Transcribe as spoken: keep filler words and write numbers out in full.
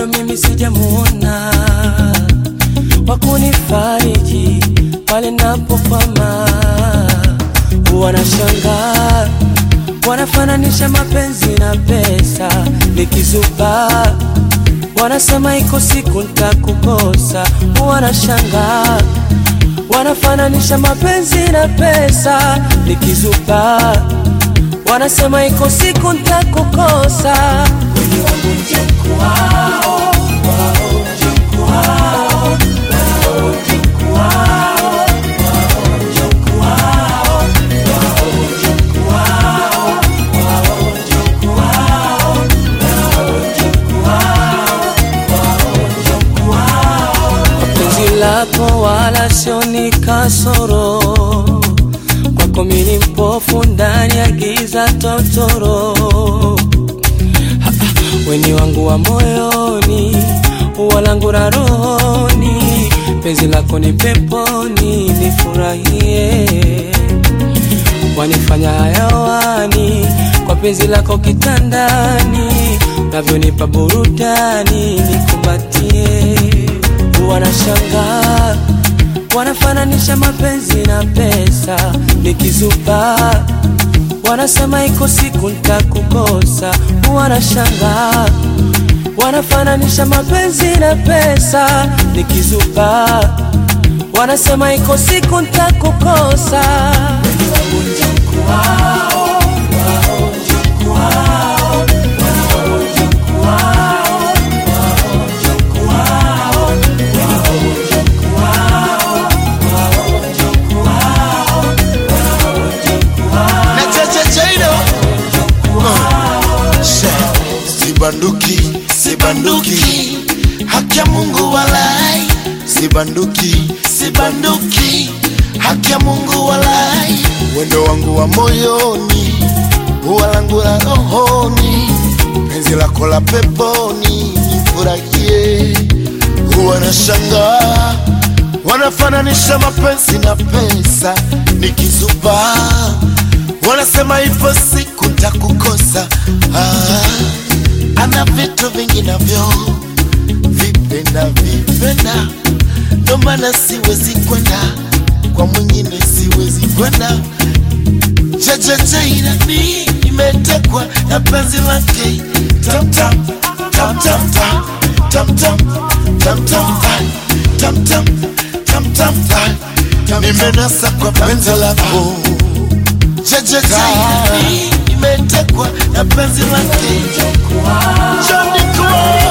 bado mimi sijamuona wakunifariji pale napokwama. Wanashangaa, wanafananisha mapenzi na pesa, nikizuba wanasema iko siku nitakukosa. Wanashangaa, wanafananisha mapenzi na pesa, nikizuba wanasema iko siku nitakukosa. Wengi wangu mjukuu wao, wao mjukuu wao, wao mjukuu wao, wao mjukuu wao, wao mjukuu wao, wao mjukuu wao, wao mjukuu wao, wao mjukuu wao. Penzi lako wala sio ni kasoro, kwako mimi mpofu ndani ya giza totoro. Weni wangu wa moyoni, walangu la rohoni, penzi lako ni peponi, nifurahie. Wanifanya hayawani kwa penzi lako kitandani, unavyonipa burudani nikumbatie. Wanashangaa, wanafananisha mapenzi na pesa, nikizuba wanasema iko siku nitakukosa. Wanashangaa, wanafananisha mapenzi na pesa, nikizuba wanasema iko siku nitakukosa. Wengi wangu mjukuu wao, wao mjukuu wao, wao mjukuu wao, wao mjukuu wao, wao mjukuu wao, wao mjukuu wao, wao mjukuu wao. Na chacha chaino sibanduki, sibanduki, haki ya Mungu walai. Sibanduki, sibanduki, haki ya Mungu walai. Wendo wangu wa moyoni, walangu la rohoni, penzi lako la peponi, nifurahie. Wanashangaa, wanafananisha mapenzi na pesa, nikizuba wanasema ipo siku nitakukosa. Ah, ana vitu vingi navyo vipenda vipenda, ndo maana siwezi kwenda kwa mwingine, siwezi kwenda. Jajaja inani imetekwa na penzi lake, tam tam tam tam tam tam tam tam tam tam tam tam, nimenasa kwa penzi lako. Jajaja inani imetekwa na penzi lake, Johnny Kwa